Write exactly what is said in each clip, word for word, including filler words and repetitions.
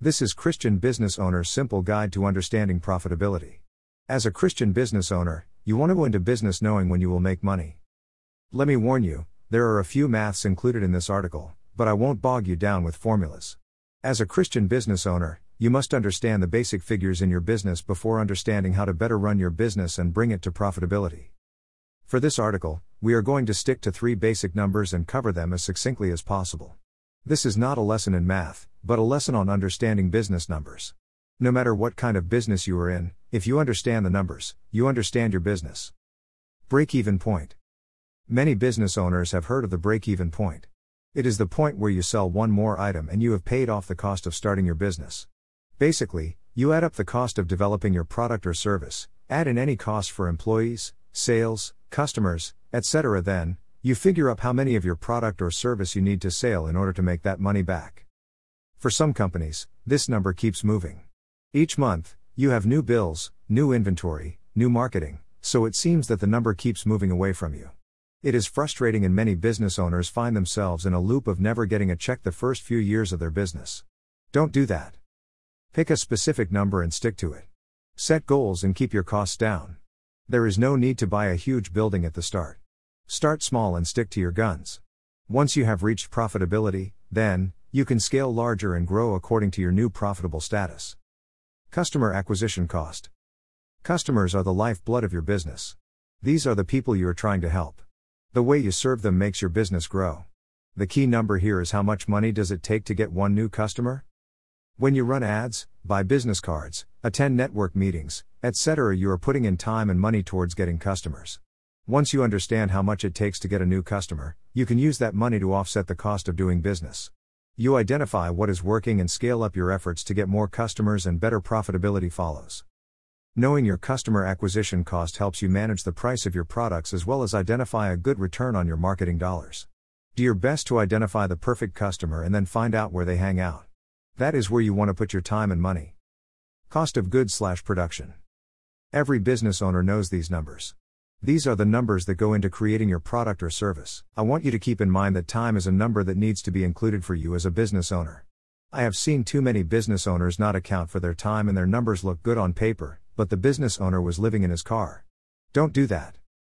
This is Christian Business Owner's Simple Guide to Understanding Profitability. As a Christian business owner, you want to go into business knowing when you will make money. Let me warn you, there are a few maths included in this article, but I won't bog you down with formulas. As a Christian business owner, you must understand the basic figures in your business before understanding how to better run your business and bring it to profitability. For this article, we are going to stick to three basic numbers and cover them as succinctly as possible. This is not a lesson in math, but a lesson on understanding business numbers. No matter what kind of business you are in, if you understand the numbers, you understand your business. Break-even point. Many business owners have heard of the break-even point. It is the point where you sell one more item and you have paid off the cost of starting your business. Basically, you add up the cost of developing your product or service, add in any cost for employees, sales, customers, et cetera. Then, you figure up how many of your product or service you need to sell in order to make that money back. For some companies, this number keeps moving. Each month, you have new bills, new inventory, new marketing, so it seems that the number keeps moving away from you. It is frustrating and many business owners find themselves in a loop of never getting a check the first few years of their business. Don't do that. Pick a specific number and stick to it. Set goals and keep your costs down. There is no need to buy a huge building at the start. Start small and stick to your guns. Once you have reached profitability, then, you can scale larger and grow according to your new profitable status. Customer acquisition cost. Customers are the lifeblood of your business. These are the people you are trying to help. The way you serve them makes your business grow. The key number here is how much money does it take to get one new customer? When you run ads, buy business cards, attend network meetings, et cetera, you are putting in time and money towards getting customers. Once you understand how much it takes to get a new customer, you can use that money to offset the cost of doing business. You identify what is working and scale up your efforts to get more customers, and better profitability follows. Knowing your customer acquisition cost helps you manage the price of your products as well as identify a good return on your marketing dollars. Do your best to identify the perfect customer and then find out where they hang out. That is where you want to put your time and money. Cost of goods slash production. Every business owner knows these numbers. These are the numbers that go into creating your product or service. I want you to keep in mind that time is a number that needs to be included for you as a business owner. I have seen too many business owners not account for their time, and their numbers look good on paper, but the business owner was living in his car. Don't do that.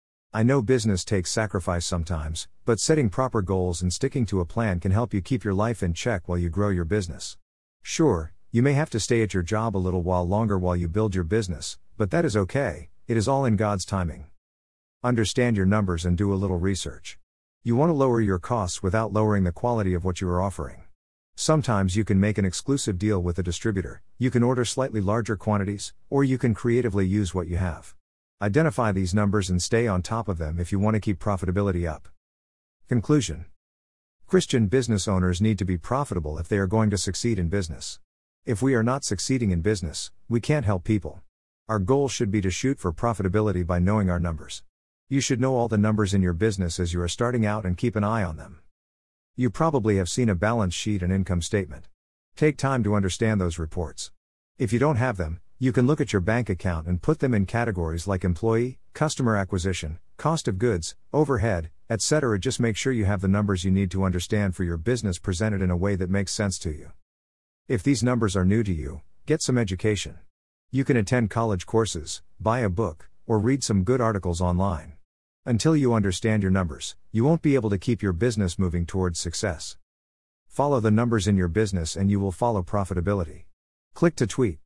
I know business takes sacrifice sometimes, but setting proper goals and sticking to a plan can help you keep your life in check while you grow your business. Sure, you may have to stay at your job a little while longer while you build your business, but that is okay. It is all in God's timing. Understand your numbers and do a little research. You want to lower your costs without lowering the quality of what you are offering. Sometimes you can make an exclusive deal with a distributor, you can order slightly larger quantities, or you can creatively use what you have. Identify these numbers and stay on top of them if you want to keep profitability up. Conclusion. Christian business owners need to be profitable if they are going to succeed in business. If we are not succeeding in business, we can't help people. Our goal should be to shoot for profitability by knowing our numbers. You should know all the numbers in your business as you are starting out and keep an eye on them. You probably have seen a balance sheet and income statement. Take time to understand those reports. If you don't have them, you can look at your bank account and put them in categories like employee, customer acquisition, cost of goods, overhead, et cetera. Just make sure you have the numbers you need to understand for your business presented in a way that makes sense to you. If these numbers are new to you, get some education. You can attend college courses, buy a book, or read some good articles online. Until you understand your numbers, you won't be able to keep your business moving towards success. Follow the numbers in your business and you will follow profitability. Click to tweet.